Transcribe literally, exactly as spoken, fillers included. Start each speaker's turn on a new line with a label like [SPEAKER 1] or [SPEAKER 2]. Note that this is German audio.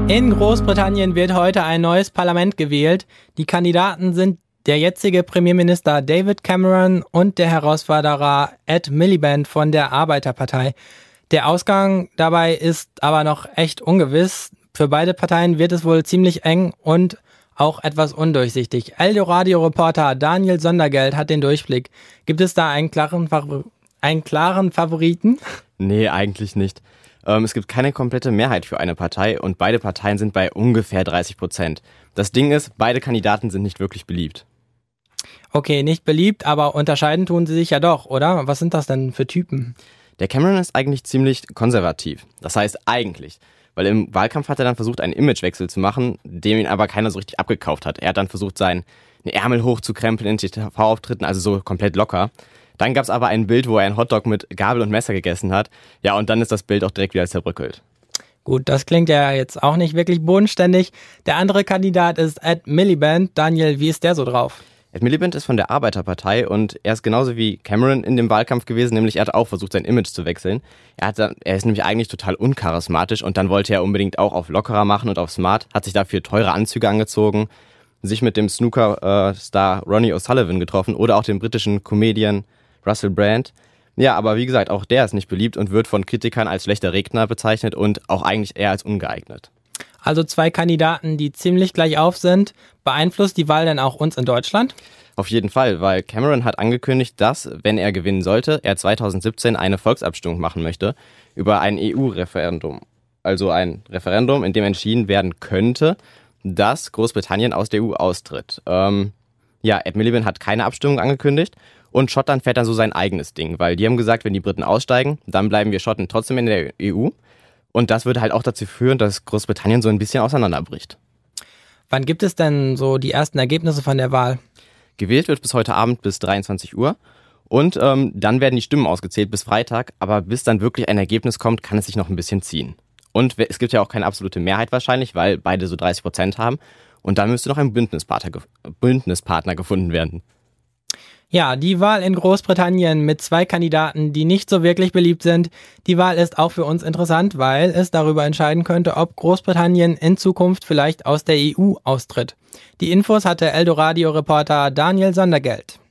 [SPEAKER 1] In Großbritannien wird heute ein neues Parlament gewählt. Die Kandidaten sind der jetzige Premierminister David Cameron und der Herausforderer Ed Miliband von der Arbeiterpartei. Der Ausgang dabei ist aber noch echt ungewiss. Für beide Parteien wird es wohl ziemlich eng und auch etwas undurchsichtig. Eldoradio-Reporter Daniel Sondergeld hat den Durchblick. Gibt es da einen klaren, Favor- einen klaren Favoriten?
[SPEAKER 2] Nee, eigentlich nicht. Ähm, es gibt keine komplette Mehrheit für eine Partei und beide Parteien sind bei ungefähr dreißig Prozent. Das Ding ist, beide Kandidaten sind nicht wirklich beliebt.
[SPEAKER 1] Okay, nicht beliebt, aber unterscheiden tun sie sich ja doch, oder? Was sind das denn für Typen?
[SPEAKER 2] Der Cameron ist eigentlich ziemlich konservativ. Das heißt eigentlich, weil im Wahlkampf hat er dann versucht, einen Imagewechsel zu machen, dem ihn aber keiner so richtig abgekauft hat. Er hat dann versucht, seinen Ärmel hochzukrempeln in T V-Auftritten, also so komplett locker. Dann gab es aber ein Bild, wo er einen Hotdog mit Gabel und Messer gegessen hat. Ja, und dann ist das Bild auch direkt wieder zerbröckelt.
[SPEAKER 1] Gut, das klingt ja jetzt auch nicht wirklich bodenständig. Der andere Kandidat ist Ed Miliband. Daniel, wie ist der so drauf?
[SPEAKER 2] Ed Miliband ist von der Arbeiterpartei und er ist genauso wie Cameron in dem Wahlkampf gewesen, nämlich er hat auch versucht, sein Image zu wechseln. Er, hat dann, er ist nämlich eigentlich total uncharismatisch und dann wollte er unbedingt auch auf lockerer machen und auf smart, hat sich dafür teure Anzüge angezogen, sich mit dem Snooker-Star Ronnie O'Sullivan getroffen oder auch dem britischen Comedian Russell Brand. Ja, aber wie gesagt, auch der ist nicht beliebt und wird von Kritikern als schlechter Redner bezeichnet und auch eigentlich eher als ungeeignet.
[SPEAKER 1] Also zwei Kandidaten, die ziemlich gleich auf sind. Beeinflusst die Wahl denn auch uns in Deutschland?
[SPEAKER 2] Auf jeden Fall, weil Cameron hat angekündigt, dass, wenn er gewinnen sollte, er zwanzig siebzehn eine Volksabstimmung machen möchte über ein E U-Referendum. Also ein Referendum, in dem entschieden werden könnte, dass Großbritannien aus der E U austritt. Ähm, ja, Ed Miliband hat keine Abstimmung angekündigt und Schottland fährt dann so sein eigenes Ding, weil die haben gesagt, wenn die Briten aussteigen, dann bleiben wir Schotten trotzdem in der E U. Und das würde halt auch dazu führen, dass Großbritannien so ein bisschen auseinanderbricht.
[SPEAKER 1] Wann gibt es denn so die ersten Ergebnisse von der Wahl?
[SPEAKER 2] Gewählt wird bis heute Abend bis dreiundzwanzig Uhr und ähm, dann werden die Stimmen ausgezählt bis Freitag, aber bis dann wirklich ein Ergebnis kommt, kann es sich noch ein bisschen ziehen. Und es gibt ja auch keine absolute Mehrheit wahrscheinlich, weil beide so dreißig Prozent haben und dann müsste noch ein Bündnispartner, ge- Bündnispartner gefunden werden.
[SPEAKER 1] Ja, die Wahl in Großbritannien mit zwei Kandidaten, die nicht so wirklich beliebt sind. Die Wahl ist auch für uns interessant, weil es darüber entscheiden könnte, ob Großbritannien in Zukunft vielleicht aus der E U austritt. Die Infos hatte Eldoradio-Reporter Daniel Sondergeld.